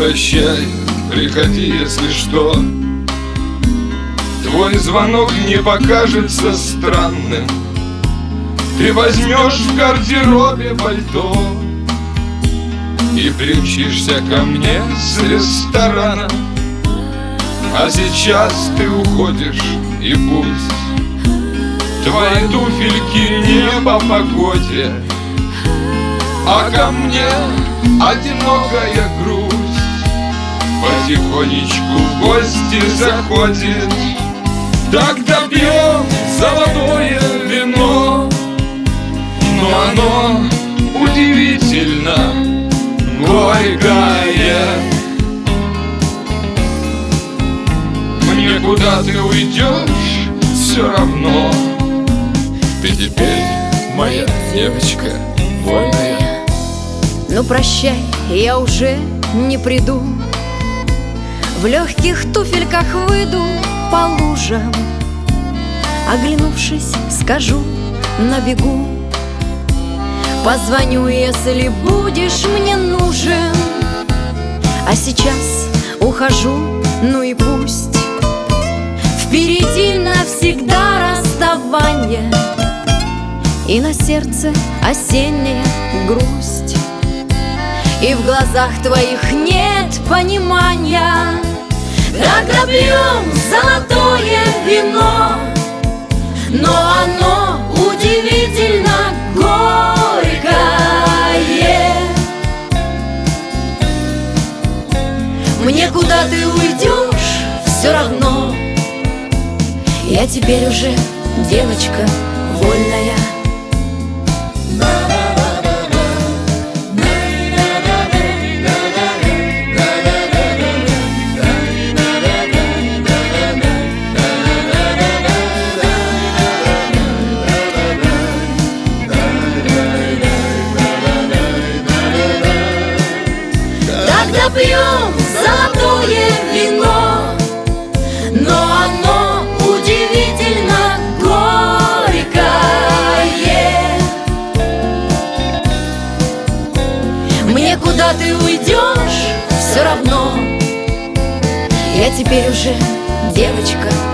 прощай, приходи, если что. Твой звонок не покажется странным. Ты возьмешь в гардеробе пальто и примчишься ко мне с ресторана. А сейчас ты уходишь, и пусть твои туфельки не по погоде, а ко мне одинокая грусть потихонечку в гости заходит. Тогда пьем золотое вино, но оно удивительно горькое. Мне куда ты уйдешь, все равно. Ты теперь моя девочка вольная. Ну прощай, я уже не приду. В легких туфельках выйду по лужам. Оглянувшись, скажу на бегу: позвоню, если будешь мне нужен. А сейчас ухожу, ну и пусть. Впереди навсегда расставание, и на сердце осенняя грусть, и в глазах твоих нет понимания. Тогда пьем золотое вино, но оно удивительно горькое. Мне куда ты уйдешь, все равно. Я теперь уже девочка вольная. Тогда пьем золотое вино, но оно удивительно горькое. Мне куда ты уйдешь, все равно. Я теперь уже девочка